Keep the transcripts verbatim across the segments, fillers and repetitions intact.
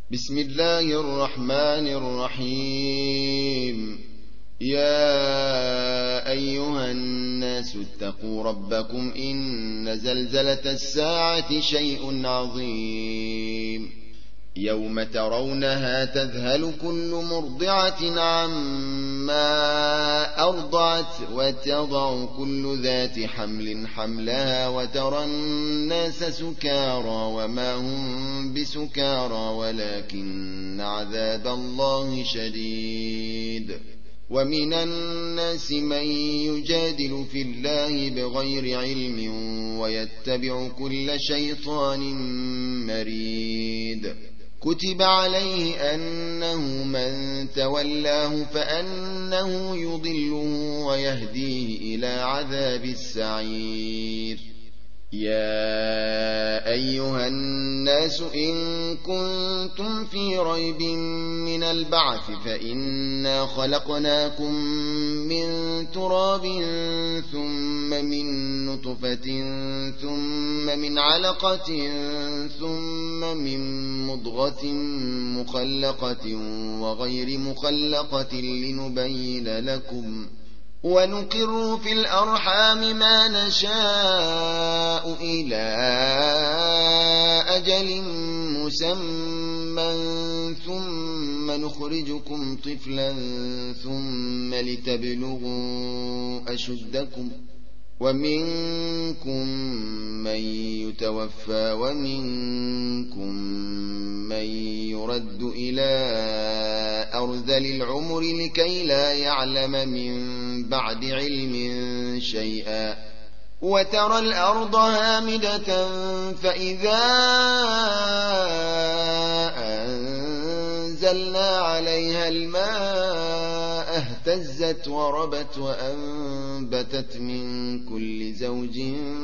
بسم الله الرحمن الرحيم. يا أيها الناس اتقوا ربكم إن زلزلة الساعة شيء عظيم. يوم ترونها تذهل كل مرضعة عما أرضعت وتضع كل ذات حمل حملها وترى الناس سكارى وما هم بسكارى ولكن عذاب الله شديد. ومن الناس من يجادل في الله بغير علم ويتبع كل شيطان مريد. كتب عليه أنه من تولاه فأنه يضله ويهديه إلى عذاب السعير. يا أيها الناس إن كنتم في ريب من البعث فإنا خلقناكم من تراب ثم من نطفة ثم من علقة ثم من مضغة مخلقة وغير مخلقة لنبين لكم ونقر في الأرحام ما نشاء إلى أجل مسمى ثم نخرجكم طفلا ثم لتبلغوا أشدكم ومنكم من يتوفى ومنكم من يرد إلى أرذل العمر لكي لا يعلم من بعد علم شيئا. وترى الأرض هامدة فإذا أنزلنا عليها الماء اهتزت وربت وأنبتت من كل زوج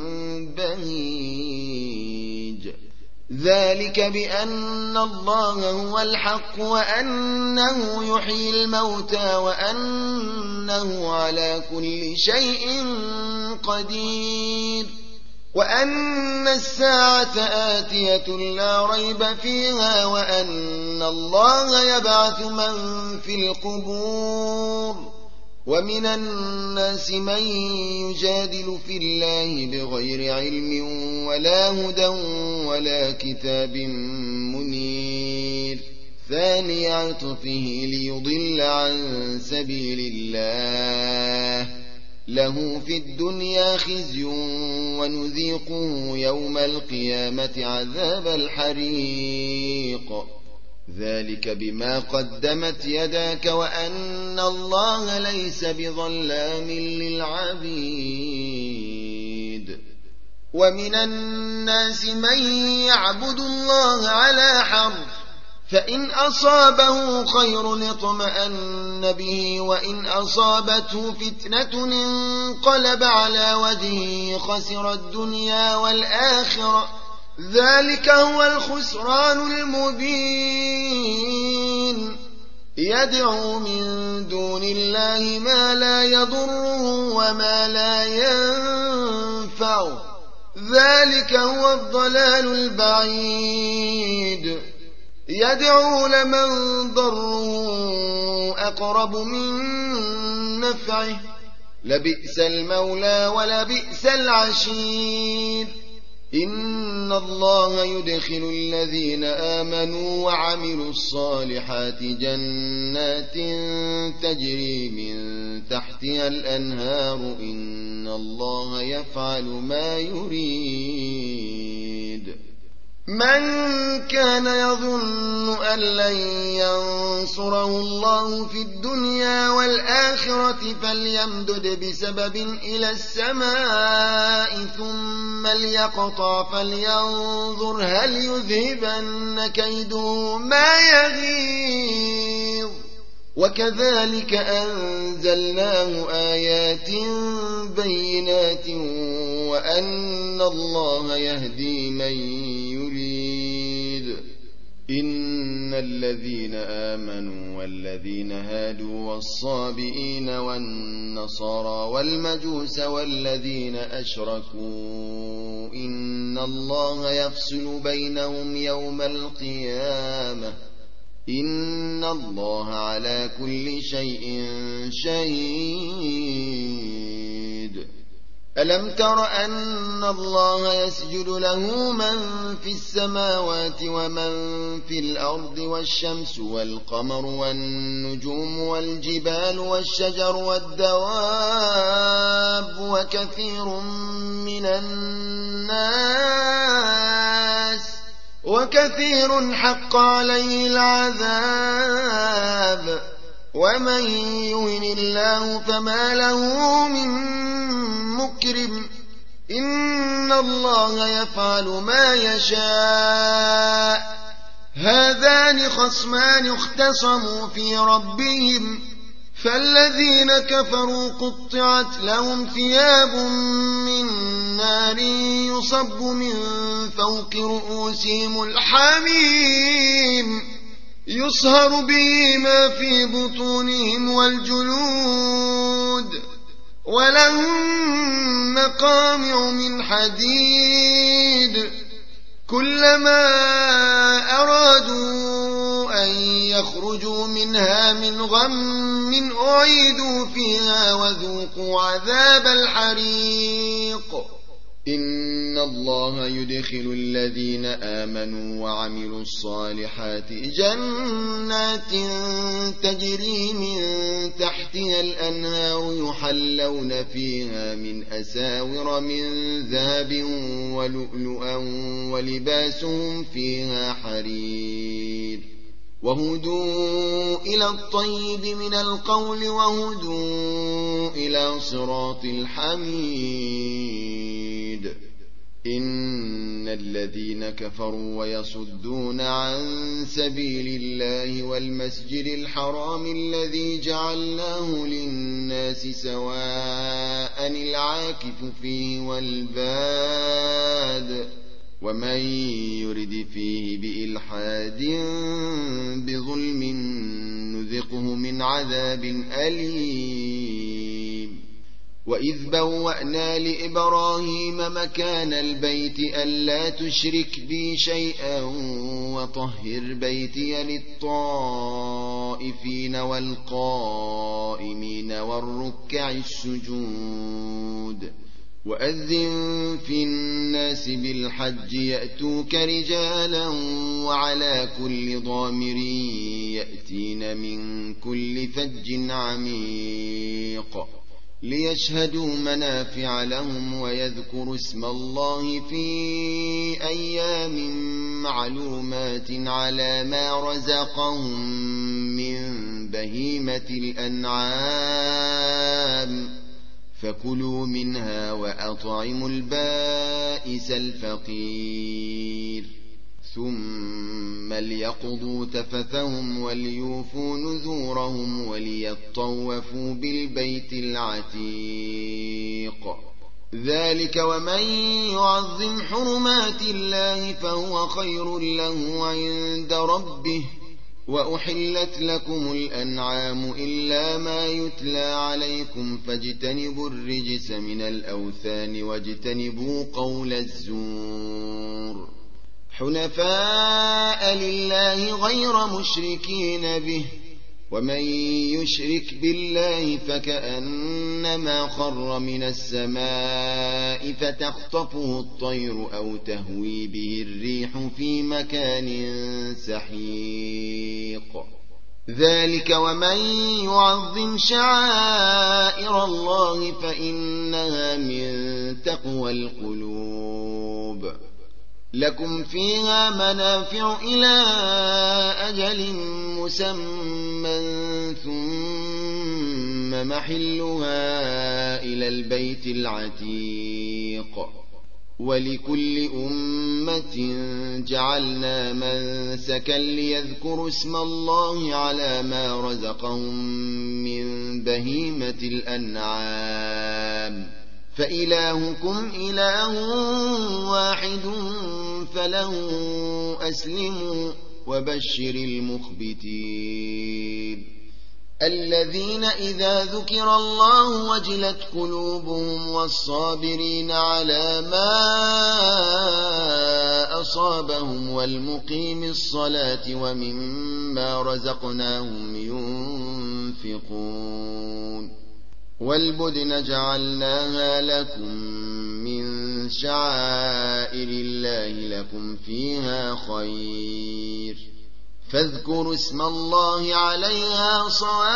بهيج. ذلك بأن الله هو الحق وأنه يحيي الموتى وأنه على كل شيء قدير وأن الساعة آتية لا ريب فيها وأن الله يبعث من في القبور. ومن الناس من يجادل في الله بغير علم ولا هدى ولا كتاب منير. ثاني عطفه ليضل عن سبيل الله له في الدنيا خزي ونذيقه يوم القيامة عذاب الحريق. ذلك بما قدمت يداك وأن الله ليس بظلام للعبيد. ومن الناس من يعبد الله على حرف فإن أصابه خير اطمأن به وإن أصابته فتنة انقلب على وجهه خسر الدنيا والآخرة. ذلك هو الخسران المبين. يدعو من دون الله ما لا يضره وما لا ينفعه. ذلك هو الضلال البعيد. يدعو لمن ضره أقرب من نفعه لبئس المولى ولبئس العشير. إن الله يدخل الذين آمنوا وعملوا الصالحات جنات تجري من تحتها الأنهار إن الله يفعل ما يريد. من كان يظن أن لن ينصره الله في الدنيا والآخرة فليمدد بسبب إلى السماء ثم ليقطع فلينظر هل يذهبن كيده ما يغيظ. وكذلك أنزلناه آيات بينات وأن الله يهدي من يريد. إن الذين آمنوا والذين هادوا والصابئين والنصارى والمجوس والذين أشركوا إن الله يفصل بينهم يوم القيامة إن الله على كل شيء شهيد. ألم تر أن الله يسجد له من في السماوات ومن في الأرض والشمس والقمر والنجوم والجبال والشجر والدواب وكثير من الناس وكثير حق عليه العذاب ومن يهن الله فما له من مكرم إن الله يفعل ما يشاء. هذان خصمان اختصموا في ربهم فالذين كفروا قطعت لهم ثياب من نار يصب من فوق رؤوسهم الحميم يصهر به ما في بطونهم والجلود ولهم مقامع من حديد كلما أرادوا أن يخرجوا منها من غم أعيدوا فيها وذوقوا عذاب الحريق. إن الله يدخل الذين آمنوا وعملوا الصالحات جنات تجري من تحتها الأنهار يحلون فيها من أساور من ذهب ولؤلؤا ولباسهم فيها حرير وهدوا إلى الطيب من القول وهدوا إلى صراط الحميد. إن الذين كفروا ويصدون عن سبيل الله والمسجد الحرام الذي جعلناه للناس سواء العاكف فيه والباد ومن يرد فيه بإلحاد بظلم نذقه من عذاب أليم. وإذ بوأنا لإبراهيم مكان البيت ألا تشرك بي شيئا وطهر بيتي للطائفين والقائمين والركع السجود وأذن في الناس بالحج يأتوك رجالا وعلى كل ضامر يأتين من كل فج عميق ليشهدوا منافع لهم ويذكروا اسم الله في أيام معلومات على ما رزقهم من بهيمة الأنعام فكلوا منها وأطعموا البائس الفقير ثم ليقضوا تفثهم وليوفوا نذورهم وليطوفوا بالبيت العتيق. ذلك ومن يعظم حرمات الله فهو خير له عند ربه. وأحلت لكم الأنعام إلا ما يتلى عليكم فاجتنبوا الرجس من الأوثان واجتنبوا قول الزور حنفاء لله غير مشركين به ومن يشرك بالله فكأنما خر من السماء فتخطفه الطير أو تهوي به الريح في مكان سحيق. ذلك ومن يعظم شعائر الله فإنها من تقوى القلوب. لكم فيها منافع إلى أجل مسمى ثم محلها إلى البيت العتيق. ولكل أمة جعلنا منسكا ليذكروا اسم الله على ما رزقهم من بهيمة الأنعام فإلهكم إله واحد فله أسلموا وبشر المخبتين الذين إذا ذكر الله وجلت قلوبهم والصابرين على ما أصابهم والمقيم الصلاة ومما رزقناهم ينفقون والبدن جعلناها لكم من شعائر الله لكم فيها خير فاذكروا اسم الله عليها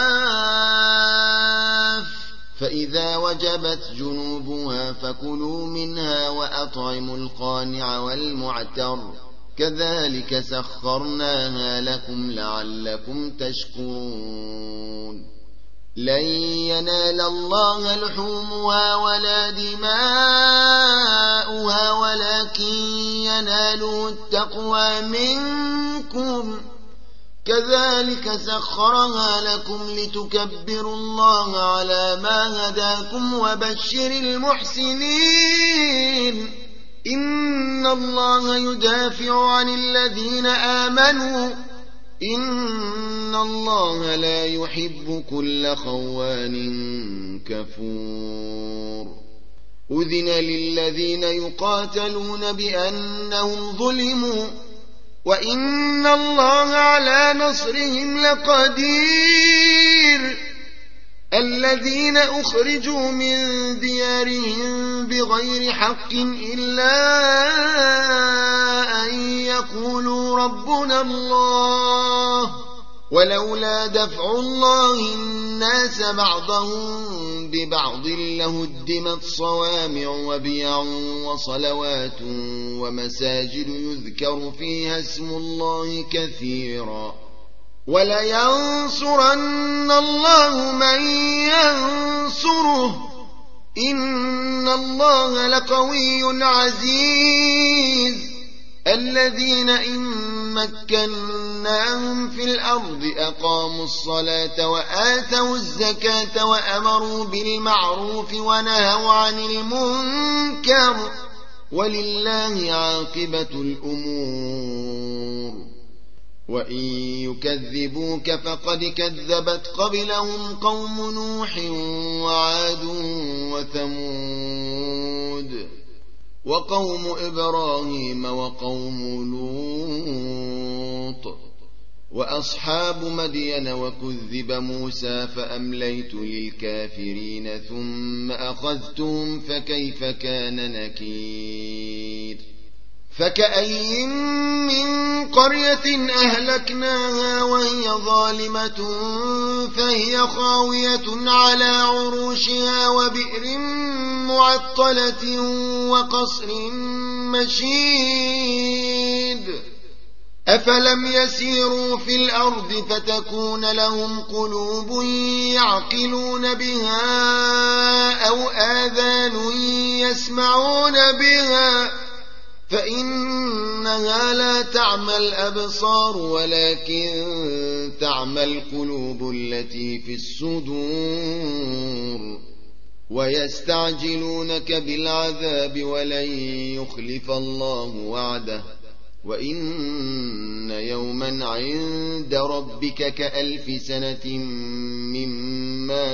صواف فإذا وجبت جنوبها فكلوا منها وأطعموا القانع والمعتر كذلك سخرناها لكم لعلكم تشكرون لن ينال الله لحومها ولا دماؤها ولكن يناله التقوى منكم كذلك سخرها لكم لتكبروا الله على ما هداكم وبشر المحسنين إن الله يدافع عن الذين آمنوا إن الله لا يحب كل خوان كفور أذن للذين يقاتلون بأنهم ظلموا وإن الله على نصرهم لقدير الذين أخرجوا من ديارهم بغير حق إلا أن يقولوا ربنا الله ولولا دفع الله الناس بعضهم ببعض لهدمت صوامع وبيع وصلوات ومساجد يذكر فيها اسم الله كثيرا ولينصرن الله من ينصره إن الله لقوي عزيز الذين إن مكناهم في الأرض أقاموا الصلاة وآتوا الزكاة وأمروا بالمعروف ونهوا عن المنكر ولله عاقبة الأمور وإن يكذبوك فقد كذبت قبلهم قوم نوح وعاد وثمود وقوم إبراهيم وقوم لوط وأصحاب مدين وكذب موسى فأمليت للكافرين ثم أخذتهم فكيف كان نكير فكأي من قرية أهلكناها وهي ظالمة فهي خاوية على عروشها وبئر معطلة وقصر مشيد أفلم يسيروا في الأرض فتكون لهم قلوب يعقلون بها أو آذان يسمعون بها فإنها لا تعمى الأبصار ولكن تعمى القلوب التي في الصدور ويستعجلونك بالعذاب ولن يخلف الله وعده وإن يوما عند ربك كألف سنة مما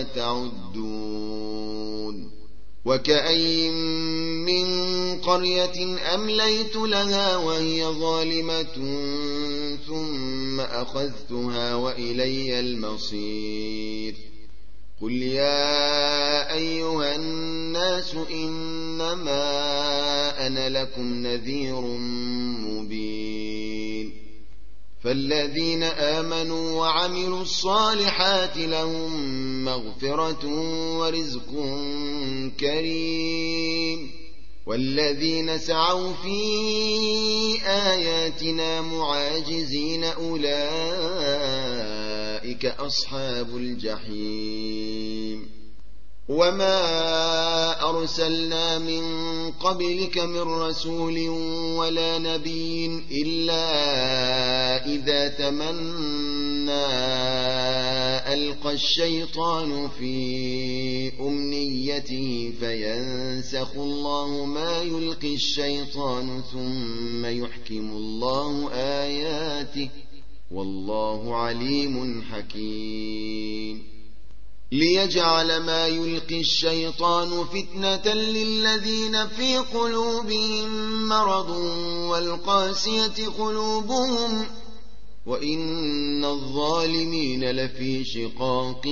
تعدون وكأي من قرية أمليت لها وهي ظالمة ثم أخذتها وإلي المصير قل يا أيها الناس إنما أنا لكم نذير مبين فالذين آمنوا وعملوا الصالحات لهم مغفرة ورزق كريم والذين سعوا في آياتنا معاجزين أولئك أصحاب الجحيم وما أرسلنا من قبلك من رسول ولا نبي إلا إذا تمنى ألقى الشيطان في أمنيته فينسخ الله ما يلقي الشيطان ثم يحكم الله آياته والله عليم حكيم ليجعل ما يلقي الشيطان فتنة للذين في قلوبهم مرض والقاسية قلوبهم وإن الظالمين لفي شقاق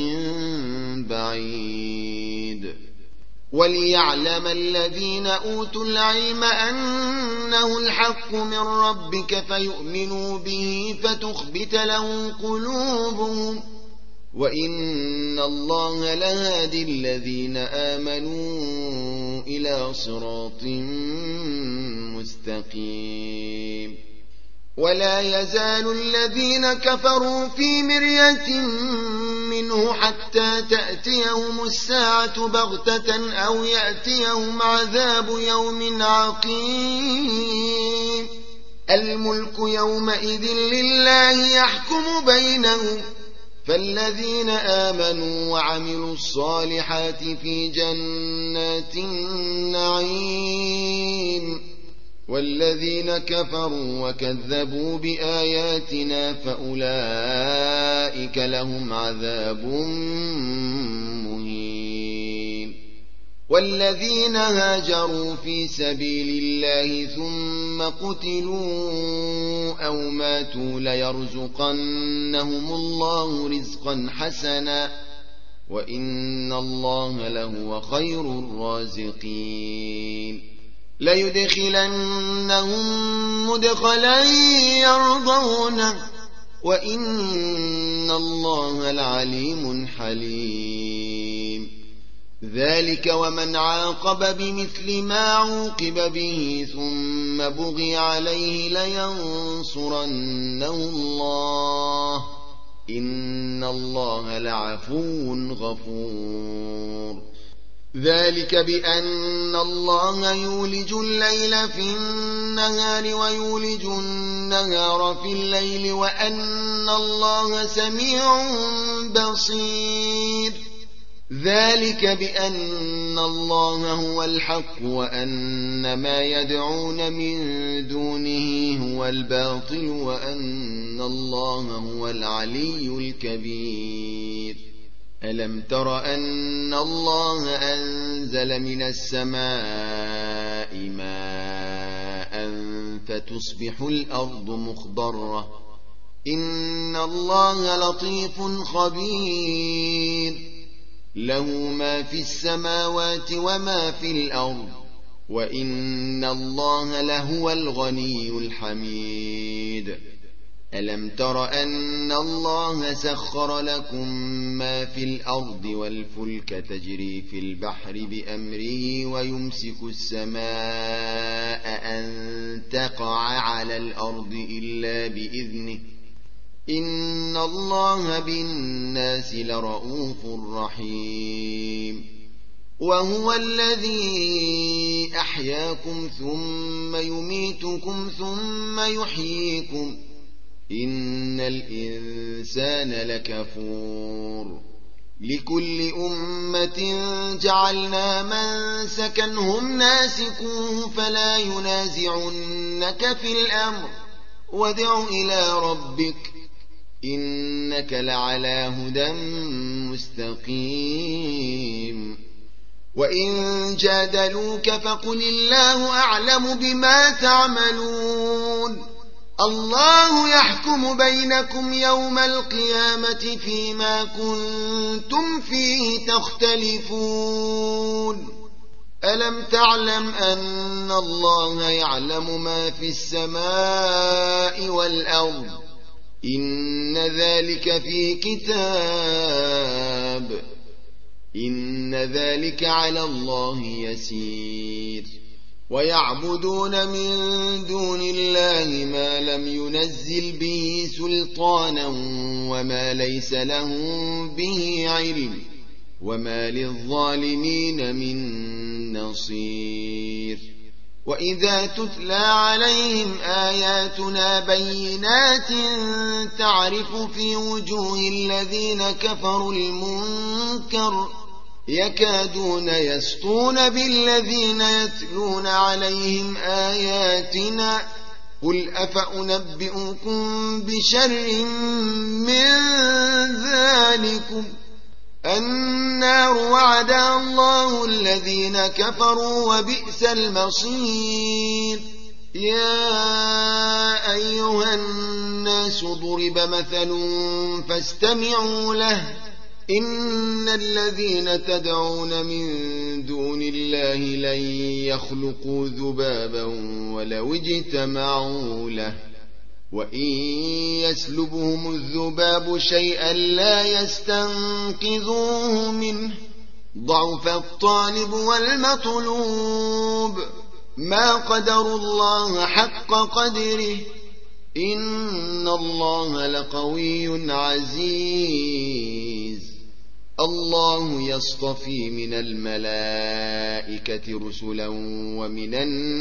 بعيد. وليعلم الذين أوتوا العلم أنه الحق من ربك فيؤمنوا به فتخبت له قلوبهم وإن الله لهادي الذين آمنوا إلى صراط مستقيم. ولا يزال الذين كفروا في مرية منه حتى تأتيهم الساعة بغتة أو يأتيهم عذاب يوم عقيم. الملك يومئذ لله يحكم بينهم فالذين آمنوا وعملوا الصالحات في جنات النعيم والذين كفروا وكذبوا بآياتنا فأولئك لهم عذاب مهين. والذين هاجروا في سبيل الله ثم قتلوا أو ماتوا ليرزقنهم الله رزقا حسنا وإن الله لهو خير الرازقين. ليدخلنهم مدخلا يرضونه وإن الله لعليم حليم. ذلك ومن عاقب بمثل ما عوقب به ثم بغي عليه لينصرنه الله إن الله لعفو غفور. ذلك بأن الله يولج الليل في النهار ويولج النهار في الليل وأن الله سميع بصير. ذلك بأن الله هو الحق وأن ما يدعون من دونه هو الباطل وأن الله هو العلي الكبير. ألم تر أن الله أنزل من السماء ماء فتصبح الأرض مخضرة إن الله لطيف خبير. له ما في السماوات وما في الأرض وإن الله لهو الغني الحميد. ألم تر أن الله سخر لكم ما في الأرض والفلك تجري في البحر بأمره ويمسك السماء أن تقع على الأرض إلا بإذنه إن الله بالناس لرؤوف رحيم. وهو الذي أحياكم ثم يميتكم ثم يحييكم إن الإنسان لكفور. لكل أمة جعلنا منسكا هم ناسكوه فلا ينازعنك في الأمر وادع إلى ربك إنك لعلى هدى مستقيم. وإن جادلوك فقل الله أعلم بما تعملون. الله يحكم بينكم يوم القيامة فيما كنتم فيه تختلفون. ألم تعلم أن الله يعلم ما في السماء والأرض إن ذلك في كتاب إن ذلك على الله يسير. ويعبدون من دون الله ما لم ينزل به سلطانا وما ليس لهم به علم وما للظالمين من نصير. وإذا تتلى عليهم آياتنا بينات تعرف في وجوه الذين كفروا المنكر يكادون يسطون بالذين يتلون عليهم آياتنا قل أفأنبئكم بشر من ذلكم النار وعدها الله الذين كفروا وبئس المصير. يا أيها الناس ضرب مثل فاستمعوا له إن الذين تدعون من دون الله لن يخلقوا ذبابا ولو اجتمعوا له وإن يسلبهم الذباب شيئا لا يستنقذوه منه ضعف الطالب والمطلوب ما قدروا الله حق قدره إن الله لقوي عزيز. الله يصطفي من الملائكة رسلا ومن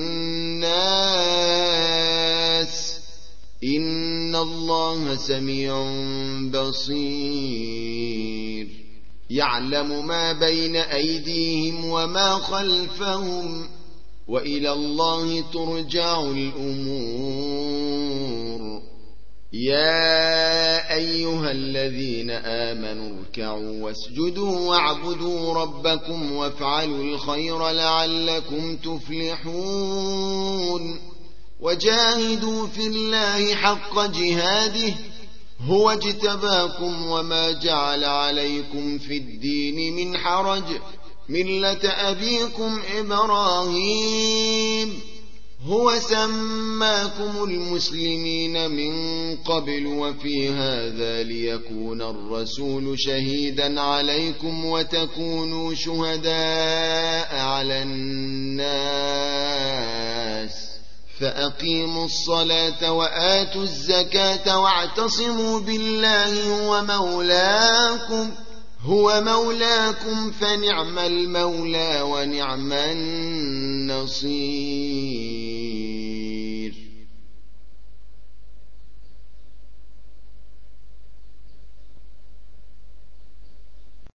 الناس إن الله سميع بصير. يعلم ما بين أيديهم وما خلفهم وإلى الله ترجع الأمور. يا أيها الذين آمنوا اركعوا واسجدوا واعبدوا ربكم وافعلوا الخير لعلكم تفلحون. وجاهدوا في الله حق جهاده هو اجتباكم وما جعل عليكم في الدين من حرج ملة أبيكم إبراهيم هو سماكم المسلمين من قبل وفي هذا ليكون الرسول شهيدا عليكم وتكونوا شهداء على الناس فأقيموا الصلاة وآتوا الزكاة واعتصموا بالله هو مولاكم هو مولاكم فنعم المولى ونعم النصير.